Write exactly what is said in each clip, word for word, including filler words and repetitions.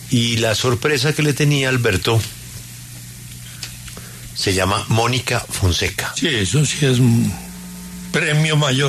Y la sorpresa que le tenía Alberto se llama Mónica Fonseca. Sí, eso sí es un premio mayor.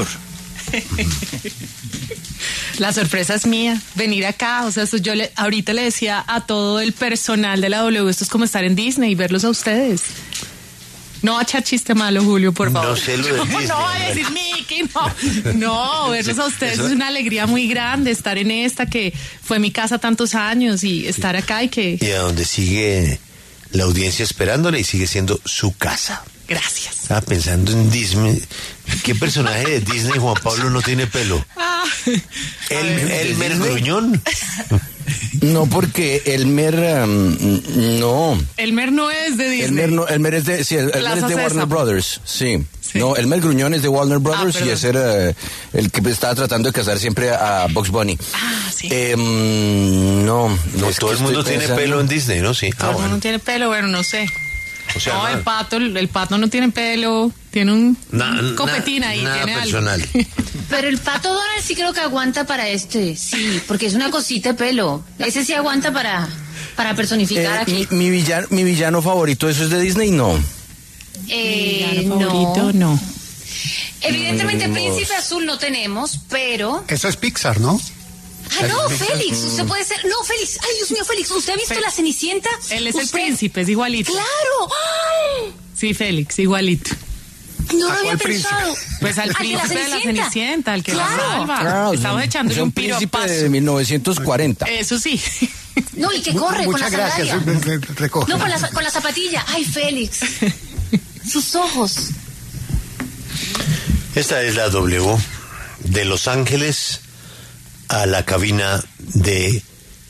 La sorpresa es mía, venir acá, o sea, esto yo le, ahorita le decía a todo el personal de la W, esto es como estar en Disney y verlos a ustedes. No va a echar chiste malo, Julio, por favor. No sé lo de Disney. No, no voy a decir Mickey, no. No, verlos a ustedes eso es una alegría muy grande, estar en esta que fue mi casa tantos años y estar acá y que... Y a donde sigue la audiencia esperándole y sigue siendo su casa. Gracias. Estaba pensando en Disney. ¿Qué personaje de Disney Juan Pablo no tiene pelo? Ah, ¿El, Elmer Gruñón? No, porque Elmer um, no. Elmer no es de Disney. Elmer, no, Elmer es de, sí, Elmer es de Warner Brothers, sí. sí. No, Elmer Gruñón es de Warner Brothers ah, y ese era el que estaba tratando de casar siempre a Bugs Bunny. Ah, sí. Eh, no, no todo el mundo tiene pensando... pelo en Disney, ¿no? Sí. Todo el ah, mundo bueno. tiene pelo, bueno, no sé. O sea, no, nada. el pato, el pato no tiene pelo, tiene un, na, un copetín na, ahí, nada tiene personal. Algo. Pero el pato Donald sí creo que aguanta para este, sí, porque es una cosita de pelo. Ese sí aguanta para, para personificar eh, aquí. Mi, mi, villano, mi villano favorito, ¿eso es de Disney? No. Eh, mi villano favorito, no. no. Evidentemente, Príncipe Azul no tenemos, pero... Eso es Pixar, ¿no? Ah, no, Félix, usted puede ser... No, Félix, ay, Dios mío, Félix, ¿usted ha visto Fe... la Cenicienta? Él es ¿Usted? el príncipe, es igualito. ¡Claro! ¡Ay! Sí, Félix, igualito. No lo había pensado. Pues al príncipe de la Cenicienta, al que claro. la salva. Claro, Estamos echándole un príncipe piropazo. de mil novecientos cuarenta. Eso sí. No, y que corre con la gracias, sandalia. recoge. No, con la, con la zapatilla. Ay, Félix. Sus ojos. Esta es la W de Los Ángeles a la cabina de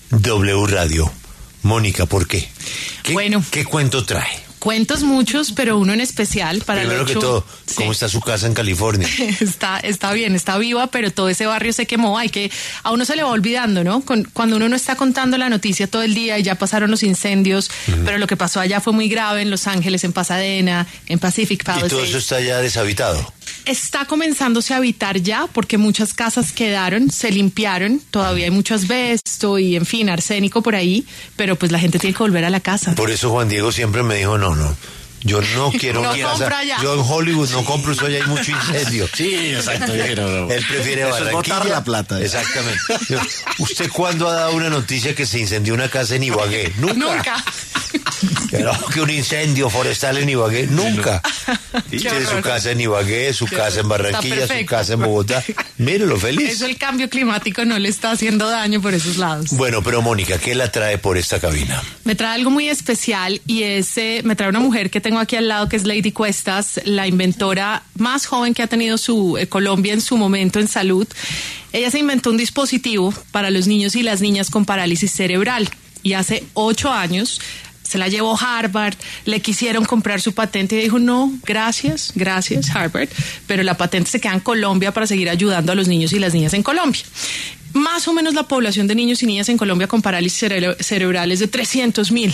W Radio. Mónica, ¿por qué? ¿Qué, bueno, ¿qué cuento trae? Cuentos muchos, pero uno en especial para Primero el ocho, que todo, ¿cómo sí. está su casa en California? Está, está bien, está viva, pero todo ese barrio se quemó. Hay que, a uno se le va olvidando, ¿no? Con, cuando uno no está contando la noticia todo el día y ya pasaron los incendios, uh-huh. pero lo que pasó allá fue muy grave en Los Ángeles, en Pasadena, en Pacific Palisades. ¿Y todo eso está ya deshabitado? Está comenzándose a habitar ya, porque muchas casas quedaron, se limpiaron, todavía hay mucho asbesto y, en fin, arsénico por ahí, pero pues la gente tiene que volver a la casa. Por eso Juan Diego siempre me dijo, no, no, yo no quiero no casa. Yo en Hollywood no compro, eso ya hay mucho incendio. Sí, exacto. Él prefiere Barranquilla. Botar la plata. Exactamente. Yo, ¿usted cuándo ha dado una noticia que se incendió una casa en Ibagué? Nunca. Nunca. Pero que un incendio forestal en Ibagué, nunca. Tiene su casa en Ibagué, su casa en Barranquilla, su casa en Bogotá. Mírelo, feliz. Eso el cambio climático no le está haciendo daño por esos lados. Bueno, pero Mónica, ¿qué la trae por esta cabina? Me trae algo muy especial y es, eh, me trae una mujer que tengo aquí al lado, que es Lady Cuestas, la inventora más joven que ha tenido su eh, Colombia en su momento en salud. Ella se inventó un dispositivo para los niños y las niñas con parálisis cerebral y hace ocho años se la llevó Harvard, le quisieron comprar su patente y dijo, no, gracias, gracias Harvard, pero la patente se queda en Colombia para seguir ayudando a los niños y las niñas en Colombia. Más o menos la población de niños y niñas en Colombia con parálisis cere- cerebral es de trescientos mil.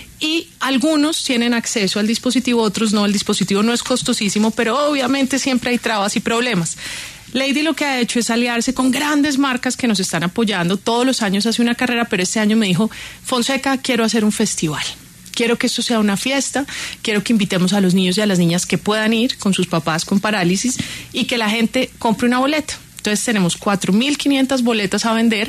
Y algunos tienen acceso al dispositivo, otros no. El dispositivo no es costosísimo, pero obviamente siempre hay trabas y problemas. Lady lo que ha hecho es aliarse con grandes marcas que nos están apoyando. Todos los años hace una carrera, pero este año me dijo, Fonseca, quiero hacer un festival. Quiero que esto sea una fiesta, quiero que invitemos a los niños y a las niñas que puedan ir con sus papás con parálisis y que la gente compre una boleta. Entonces tenemos cuatro mil quinientas boletas a vender.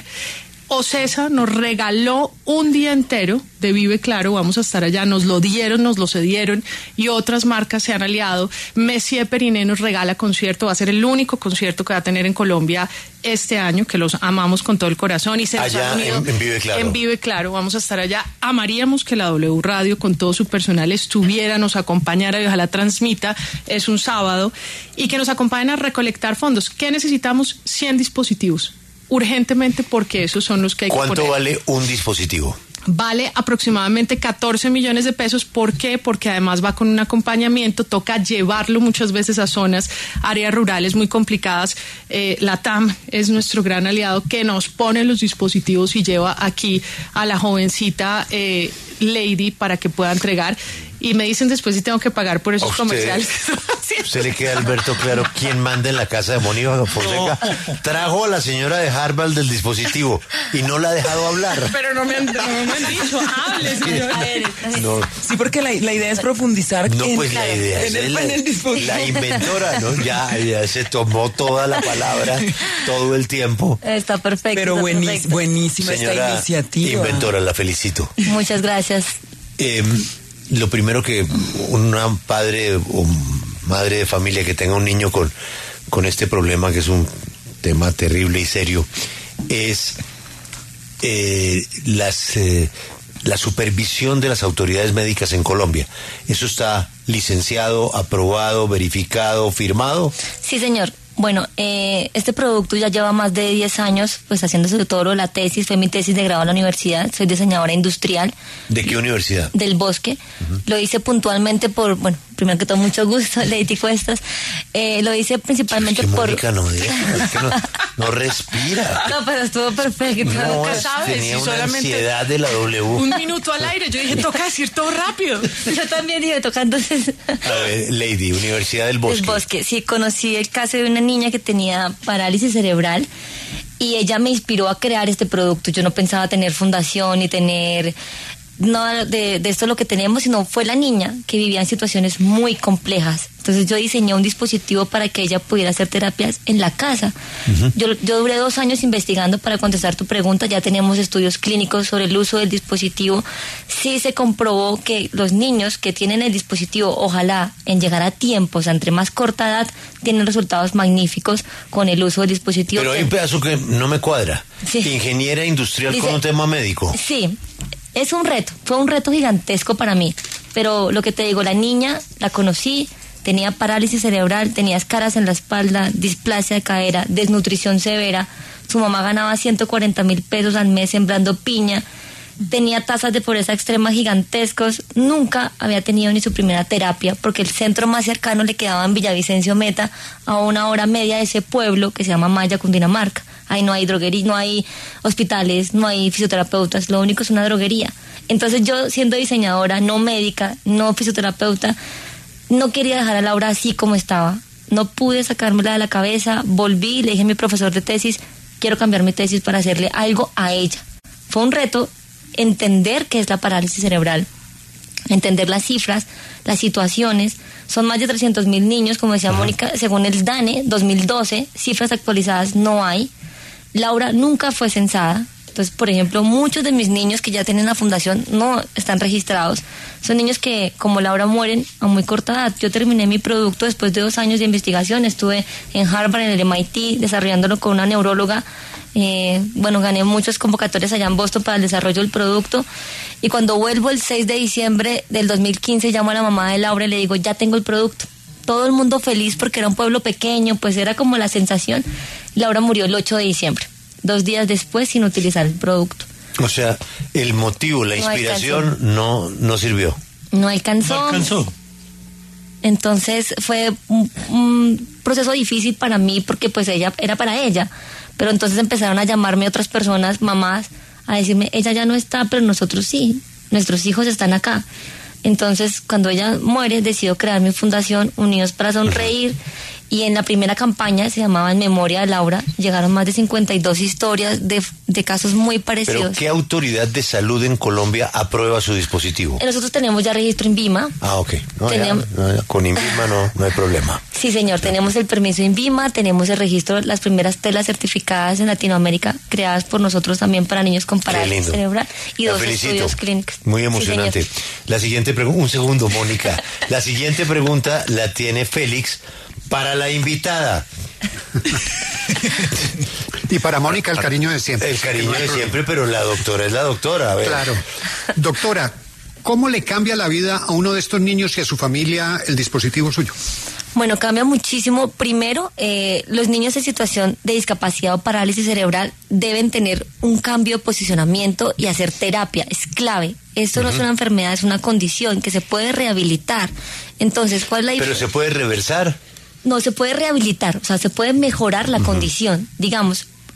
Ocesa nos regaló un día entero de Vive Claro, vamos a estar allá, nos lo dieron, nos lo cedieron y otras marcas se han aliado. Messier Periné nos regala concierto, va a ser el único concierto que va a tener en Colombia este año, que los amamos con todo el corazón y se nos allá han unido en, en Vive Claro. En Vive Claro, vamos a estar allá. Amaríamos que la W Radio con todo su personal estuviera, nos acompañara y ojalá transmita, es un sábado, y que nos acompañen a recolectar fondos. ¿Qué necesitamos? cien dispositivos. Urgentemente, porque esos son los que hay que poner. ¿Cuánto vale un dispositivo? Vale aproximadamente catorce millones de pesos. ¿Por qué? Porque además va con un acompañamiento, toca llevarlo muchas veces a zonas, áreas rurales muy complicadas. Eh, la T A M es nuestro gran aliado que nos pone los dispositivos y lleva aquí a la jovencita eh, Lady para que pueda entregar. Y me dicen después si tengo que pagar por esos comerciales. ¿Usted le queda, Alberto, claro quién manda en la casa de Mónica Fonseca? No. Trajo a la señora de Harvard del dispositivo y no la ha dejado hablar. Pero no me han, no me han dicho, hable, señora. No. Sí, porque la, la idea es profundizar. No, en, pues la idea en es el, la, en el dispositivo. La inventora, ¿no? Ya, ya se tomó toda la palabra, todo el tiempo. Está perfecto. Pero está buenísima, perfecto. buenísima Señora esta iniciativa. Inventora, la felicito. Muchas gracias. Eh, lo primero que un padre o madre de familia que tenga un niño con, con este problema, que es un tema terrible y serio, es eh, las eh, la supervisión de las autoridades médicas en Colombia. ¿Eso está licenciado, aprobado, verificado, firmado? Sí, señor. Bueno, eh, este producto ya lleva más de diez años pues haciéndose todo lo de la tesis. Fue mi tesis de grado en la universidad. Soy diseñadora industrial. ¿De qué universidad? Del Bosque. Uh-huh. Lo hice puntualmente por, bueno, primero que todo, mucho gusto, Lady Cuestas. Eh, lo hice principalmente es que por... Mónica no, es que no, no respira. No, pero estuvo perfecto. No, Nunca sabes, tenía si una solamente ansiedad de la W. Un minuto al aire. Yo dije, toca decir todo rápido. Yo también dije, toca entonces... A ver, Lady, Universidad del Bosque. Del Bosque, sí, conocí el caso de una niña que tenía parálisis cerebral y ella me inspiró a crear este producto. Yo no pensaba tener fundación ni tener nada de, de esto lo que tenemos, sino fue la niña que vivía en situaciones muy complejas. Entonces yo diseñé un dispositivo para que ella pudiera hacer terapias en la casa. Uh-huh. Yo, yo duré dos años investigando para contestar tu pregunta. Ya tenemos estudios clínicos sobre el uso del dispositivo. Sí se comprobó que los niños que tienen el dispositivo, ojalá en llegar a tiempo, o sea, entre más corta edad, tienen resultados magníficos con el uso del dispositivo. Pero hay un pedazo que no me cuadra. Sí. Ingeniera industrial. Dice, con un tema médico. Sí, es un reto. Fue un reto gigantesco para mí. Pero lo que te digo, la niña la conocí, tenía parálisis cerebral, tenía escaras en la espalda, displasia de cadera, desnutrición severa. Su mamá ganaba ciento cuarenta mil pesos al mes sembrando piña. Tenía tasas de pobreza extrema gigantescos. Nunca había tenido ni su primera terapia porque el centro más cercano le quedaba en Villavicencio Meta, a una hora media de ese pueblo que se llama Maya, Cundinamarca. Ahí no hay droguería, no hay hospitales, no hay fisioterapeutas, lo único es una droguería. Entonces yo, siendo diseñadora, no médica, no fisioterapeuta, no quería dejar a Laura así como estaba. No pude sacármela de la cabeza. Volví, le dije a mi profesor de tesis, quiero cambiar mi tesis para hacerle algo a ella. Fue un reto entender qué es la parálisis cerebral, entender las cifras, las situaciones. Son más de trescientos mil niños, como decía uh-huh. Mónica, según el DANE dos mil doce, cifras actualizadas no hay. Laura nunca fue censada. Entonces, por ejemplo, muchos de mis niños que ya tienen la fundación no están registrados. Son niños que, como Laura, mueren a muy corta edad. Yo terminé mi producto después de dos años de investigación. Estuve en Harvard, en el M I T, desarrollándolo con una neuróloga. Eh, bueno, gané muchas convocatorias allá en Boston para el desarrollo del producto. Y cuando vuelvo el seis de diciembre del dos mil quince, llamo a la mamá de Laura y le digo, ya tengo el producto. Todo el mundo feliz porque era un pueblo pequeño, pues era como la sensación. Laura murió el ocho de diciembre. Dos días después sin utilizar el producto. O sea, el motivo, la inspiración no, no sirvió. No alcanzó. No alcanzó. Entonces fue un, un proceso difícil para mí porque pues ella era para ella. Pero entonces empezaron a llamarme otras personas, mamás, a decirme, ella ya no está, pero nosotros sí, nuestros hijos están acá. Entonces, cuando ella muere, decido crear mi fundación Unidos para Sonreír. Y en la primera campaña, se llamaba En Memoria de Laura, llegaron más de cincuenta y dos historias de, de casos muy parecidos. ¿Pero qué autoridad de salud en Colombia aprueba su dispositivo? Nosotros tenemos ya registro INVIMA. Ah, ok. No, tenemos... ya, no, ya, con INVIMA no, no hay problema. Sí, señor, tenemos el permiso INVIMA, tenemos el registro, las primeras telas certificadas en Latinoamérica, creadas por nosotros también para niños con parálisis cerebral, y La dos felicito. estudios clínicos. Muy emocionante. Sí, la siguiente pregunta, un segundo, Mónica. La siguiente pregunta la tiene Félix para la invitada. Y para Mónica el cariño de siempre. El cariño de siempre, pero la doctora es la doctora. A ver. Claro. Doctora, ¿cómo le cambia la vida a uno de estos niños y a su familia el dispositivo suyo? Bueno, cambia muchísimo. Primero, eh, los niños en situación de discapacidad o parálisis cerebral deben tener un cambio de posicionamiento y hacer terapia. Es clave. Esto uh-huh. no es una enfermedad, es una condición que se puede rehabilitar. Entonces, ¿cuál es la diferencia? ¿Pero se puede reversar? No, se puede rehabilitar, o sea, se puede mejorar la uh-huh. condición. Digamos,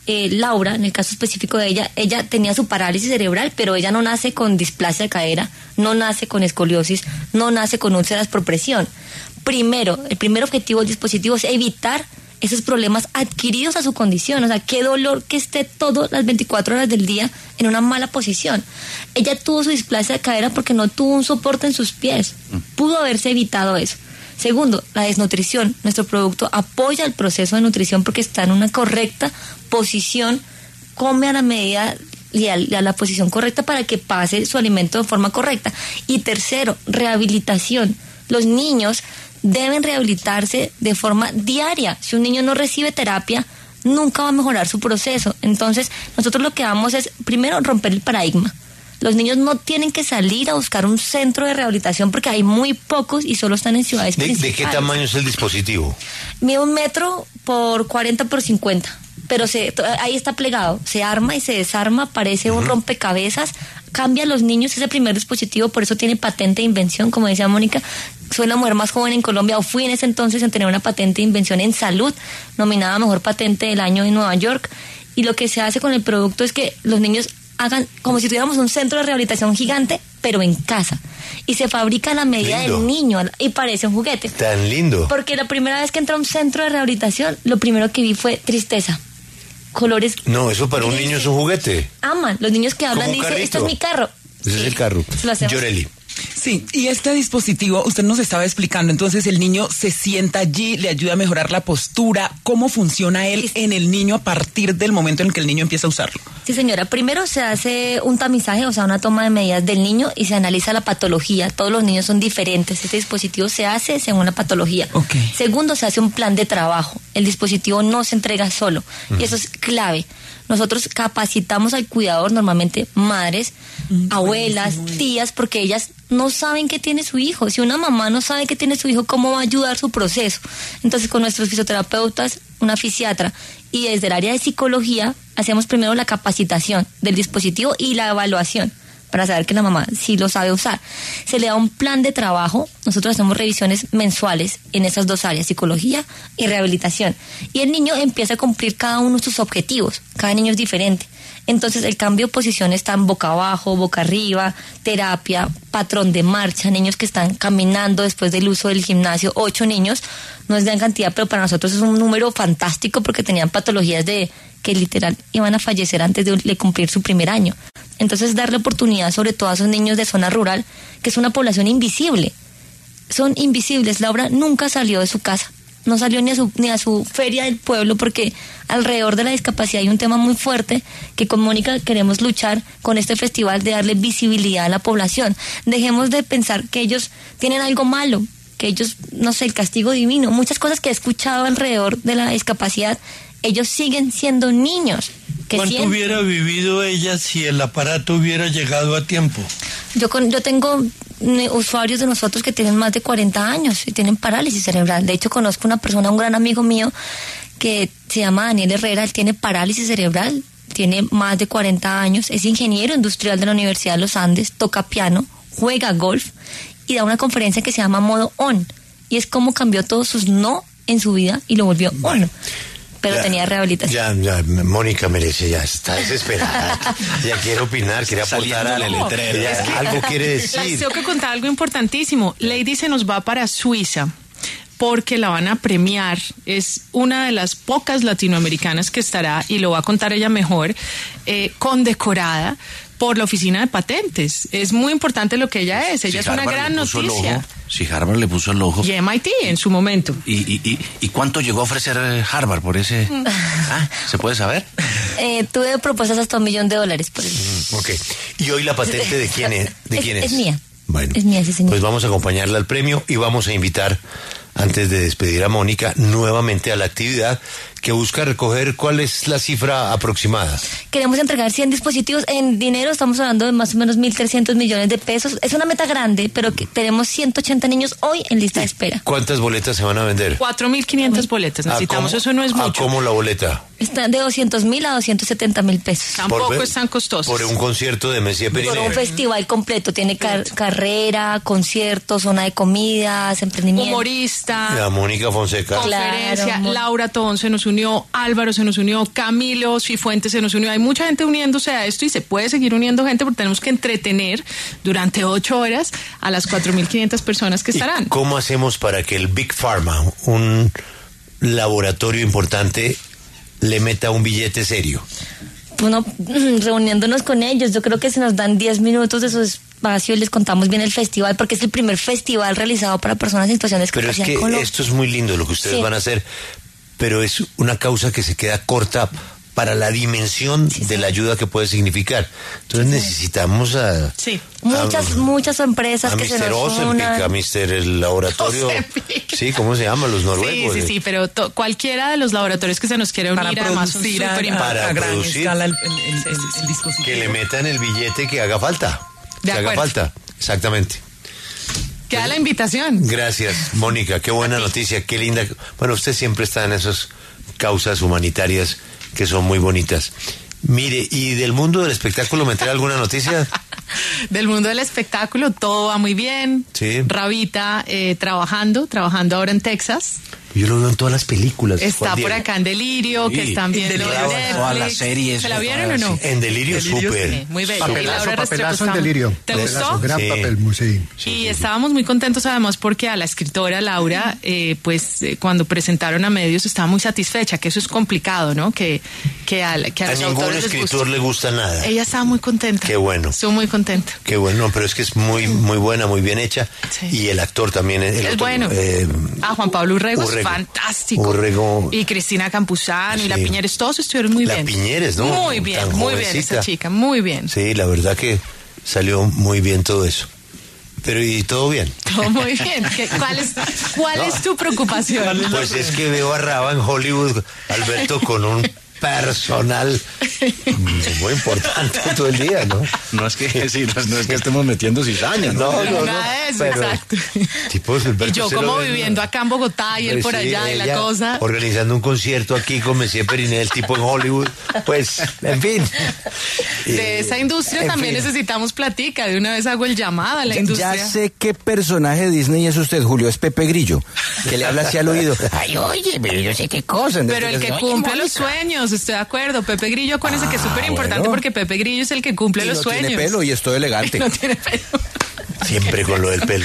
eh, Laura, en el caso específico de ella, ella tenía su parálisis cerebral, pero ella no nace con displasia de cadera, no nace con escoliosis, no nace con úlceras por presión. Primero, el primer objetivo del dispositivo es evitar esos problemas adquiridos a su condición, o sea, qué dolor que esté todas las veinticuatro horas del día en una mala posición. Ella tuvo su displasia de cadera porque no tuvo un soporte en sus pies, pudo haberse evitado eso. Segundo, la desnutrición. Nuestro producto apoya el proceso de nutrición porque está en una correcta posición, come a la medida y a la posición correcta para que pase su alimento de forma correcta. Y tercero, rehabilitación. Los niños deben rehabilitarse de forma diaria. Si un niño no recibe terapia, nunca va a mejorar su proceso. Entonces, nosotros lo que vamos es, primero, romper el paradigma. Los niños no tienen que salir a buscar un centro de rehabilitación porque hay muy pocos y solo están en ciudades ¿De, principales. ¿De qué tamaño es el dispositivo? Mide un metro por cuarenta por cincuenta, pero se, ahí está plegado, se arma y se desarma, parece uh-huh. un rompecabezas, cambia a los niños, ese primer dispositivo, por eso tiene patente de invención, como decía Mónica. Soy la mujer más joven en Colombia, o fui en ese entonces en tener una patente de invención en salud, nominada Mejor Patente del Año en Nueva York, y lo que se hace con el producto es que los niños hagan como si tuviéramos un centro de rehabilitación gigante, pero en casa. Y se fabrica a la medida lindo. Del niño y parece un juguete. Tan lindo. Porque la primera vez que entré a un centro de rehabilitación, lo primero que vi fue tristeza. Colores. No, eso para grises. Un niño es un juguete. Aman. Los niños que hablan dicen, esto es mi carro. Ese sí. es el carro. Yoreli. Sí, y este dispositivo, usted nos estaba explicando, entonces el niño se sienta allí, le ayuda a mejorar la postura. ¿Cómo funciona él en el niño a partir del momento en que el niño empieza a usarlo? Sí, señora, primero se hace un tamizaje, o sea, una toma de medidas del niño y se analiza la patología. Todos los niños son diferentes, este dispositivo se hace según la patología. Okay. Segundo, se hace un plan de trabajo. El dispositivo no se entrega solo, mm. y eso es clave. Nosotros capacitamos al cuidador, normalmente madres, mm, abuelas, buenísimo. tías, porque ellas no saben qué tiene su hijo. Si una mamá no sabe qué tiene su hijo, ¿cómo va a ayudar su proceso? Entonces, con nuestros fisioterapeutas, una fisiatra, y desde el área de psicología, hacemos primero la capacitación del dispositivo y la evaluación, para saber que la mamá sí lo sabe usar. Se le da un plan de trabajo, nosotros hacemos revisiones mensuales en esas dos áreas, psicología y rehabilitación. Y el niño empieza a cumplir cada uno de sus objetivos, cada niño es diferente. Entonces el cambio de posición está en boca abajo, boca arriba, terapia, patrón de marcha, niños que están caminando después del uso del gimnasio, ocho niños, no es gran cantidad, pero para nosotros es un número fantástico porque tenían patologías de que literal iban a fallecer antes de, de cumplir su primer año. Entonces darle oportunidad sobre todo a esos niños de zona rural, que es una población invisible. Son invisibles. Laura nunca salió de su casa, no salió ni a su, ni a su feria del pueblo, porque alrededor de la discapacidad hay un tema muy fuerte que con Mónica queremos luchar con este festival de darle visibilidad a la población. Dejemos de pensar que ellos tienen algo malo, que ellos, no sé, el castigo divino, muchas cosas que he escuchado alrededor de la discapacidad. Ellos siguen siendo niños. ¿Cuánto sienten? Hubiera vivido ella si el aparato hubiera llegado a tiempo? Yo con, yo tengo usuarios de nosotros que tienen más de cuarenta años y tienen parálisis cerebral. De hecho, conozco una persona, un gran amigo mío, que se llama Daniel Herrera. Él tiene parálisis cerebral, tiene más de cuarenta años, es ingeniero industrial de la Universidad de los Andes, toca piano, juega golf y da una conferencia que se llama Modo On. Y es cómo cambió todos sus no en su vida y lo volvió bueno. on. Pero ya, tenía rehabilitación. Ya, ya, Mónica merece, ya está desesperada. Ya quiere opinar, quiere aportar al letrero. Ya, es que algo quiere decir. Les tengo que contar algo importantísimo. Lady se nos va para Suiza porque la van a premiar. Es una de las pocas latinoamericanas que estará, y lo va a contar ella mejor, eh, condecorada por la oficina de patentes. Es muy importante lo que ella es. Ella si es Harvard una gran noticia. Si Harvard le puso el ojo. Y M I T en su momento. ¿Y, y, y, y cuánto llegó a ofrecer Harvard por ese? ¿Ah, ¿se puede saber? Eh, tuve propuestas hasta un millón de dólares por eso. Mm, ok. ¿Y hoy la patente de quién es? ¿De quién es? Es, es mía. Bueno, es mía, sí, señor. Pues vamos a acompañarla al premio y vamos a invitar, antes de despedir a Mónica, nuevamente a la actividad que busca recoger cuál es la cifra aproximada. Queremos entregar cien dispositivos en dinero, estamos hablando de más o menos mil trescientos millones de pesos. Es una meta grande, pero que tenemos ciento ochenta niños hoy en lista de espera. ¿Cuántas boletas se van a vender? cuatro mil quinientas boletas necesitamos, eso no es mucho. ¿A cómo la boleta? Está de doscientos mil a doscientos setenta mil pesos. Tampoco por, es tan costoso. Por un concierto de Messier Periné. Por un festival completo, tiene car carrera, conciertos, zona de comidas, emprendimiento. Humorista. La Mónica Fonseca. Conferencia, claro, Laura Tobón se nos unió. unió Álvaro, se nos unió Camilo Cifuentes, se nos unió. Hay mucha gente uniéndose a esto y se puede seguir uniendo gente porque tenemos que entretener durante ocho horas a las cuatro mil quinientas personas que estarán. ¿Y cómo hacemos para que el Big Pharma, un laboratorio importante, le meta un billete serio? Bueno, reuniéndonos con ellos, yo creo que si nos dan diez minutos de su espacio y les contamos bien el festival, porque es el primer festival realizado para personas en situación de Pero es que Colombia. Esto es muy lindo lo que ustedes sí. van a hacer, pero es una causa que se queda corta para la dimensión sí, de sí. la ayuda que puede significar. Entonces sí. necesitamos a... Sí, muchas, a, muchas empresas a que mister se nos Ozempic, unan. a mister el laboratorio... Ozempic. Sí, ¿cómo se llama? Los noruegos. Sí, sí, sí, pero to, cualquiera de los laboratorios que se nos quiera unir, además son súper importantes. Para producir, escala el, el, el, el, el dispositivo. Que le metan el billete que haga falta. De que acuerdo. haga falta, exactamente. Queda la invitación. Gracias, Mónica, qué buena noticia, qué linda. Bueno, usted siempre está en esas causas humanitarias que son muy bonitas. Mire, ¿y del mundo del espectáculo me trae alguna noticia? Del mundo del espectáculo, todo va muy bien. Sí. Rabita eh, trabajando, trabajando ahora en Texas. Yo lo veo en todas las películas. Está por acá en Delirio, sí. que están viendo en Netflix. Todas las series. ¿Se la vieron o no? En Delirio, Delirio súper. Sí, muy bello. Papelazo, papelazo en Delirio. ¿Te papelazo, gustó? Gran sí. papel, muy, sí. Sí, y estábamos muy contentos además porque a la escritora Laura, eh, pues eh, cuando presentaron a medios estaba muy satisfecha, que eso es complicado, ¿no? Que, que a, que a, a los ningún autores escritor les le gusta nada. Ella estaba muy contenta. Qué bueno. Estuvo muy contenta. Qué bueno, pero es que es muy muy buena, muy bien hecha. Sí. Y el actor también. El es otro, bueno. Eh, ah, Juan Pablo Urrego, Urrego. es fantástico. Urrego. Y Cristina Campuzano sí. y la Piñeres, todos estuvieron muy la bien. La Piñeres, ¿no? Muy bien, Tan muy jovencita. bien esa chica, muy bien. Sí, la verdad que salió muy bien todo eso. Pero ¿y todo bien? Todo muy bien. ¿Qué, ¿Cuál, es, cuál no. es tu preocupación? Pues es que veo a Raba en Hollywood, Alberto, con un personal muy importante todo el día, ¿no? No es que sí, no, no es que estemos metiendo cizaña, ¿no? No, no, no. Nada de eso, pero, exacto. Tipos, Alberto, y yo como viviendo acá en Bogotá y él por sí, allá y la cosa. Organizando un concierto aquí con Messier Periné, el tipo en Hollywood. Pues, en fin. De esa industria en también fin. necesitamos platica. De una vez hago el llamado a la ya, industria. Ya sé qué personaje de Disney es usted, Julio. Es Pepe Grillo, que le habla así al oído. Ay, oye, pero yo sé qué cosa. Pero el que oye, cumple Mónica. los sueños, estoy de acuerdo. Pepe Grillo, acuérdense ah, que es súper importante bueno. porque Pepe Grillo es el que cumple y los no sueños. No tiene pelo y estoy elegante. No tiene pelo. Siempre con lo del pelo.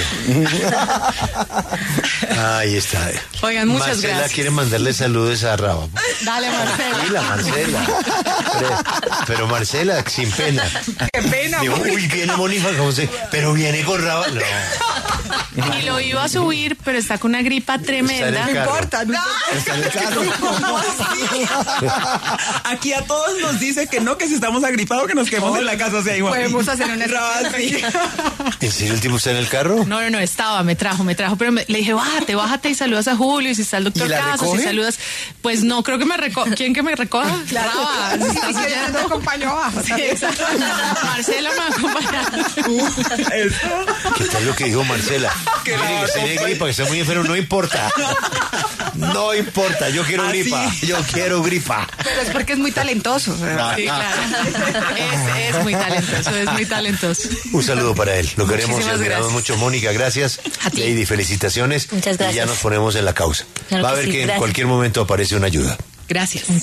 Ahí está. Oigan, muchas Marcela gracias. quiere mandarle saludos a Raba. Dale, Marcela. Sí, la Marcela. Pero, pero Marcela, sin pena. Qué pena. Digo, uy, viene Mónica José, pero viene con Raba. No. Y lo iba a subir, pero está con una gripa tremenda. No importa, no está en el carro. ¿Cómo así? Aquí a todos nos dice que no, que si estamos agripados, que nos quedemos en la casa. O sea, igual. Podemos hacer una así. ¿En serio el tipo está en el carro? No, no, no, estaba, me trajo, me trajo, pero me, le dije, bájate, bájate y saludas a Julio, y si está el doctor Casas, y saludas, pues no, creo que me recoja, ¿quién que me recoja? Claro, Raba, ¿estás sí, te acompañó abajo. Sí, exacto. Marcela me acompaña. ¿Qué tal lo que dijo Marcela? Que Mire, que esté de gripa, que esté muy enfermo, no importa. No importa, yo quiero Así. gripa, yo quiero gripa. Pero es porque es muy talentoso. Sí, claro. Es, es muy talentoso, es muy talentoso. Un saludo para él, lo queremos y Muchísimas admiramos gracias. mucho. Mónica, gracias. A ti. Lady, felicitaciones. Muchas gracias. Y ya nos ponemos en la causa. Claro Va a que ver sí, que en gracias. cualquier momento aparece una ayuda. Gracias.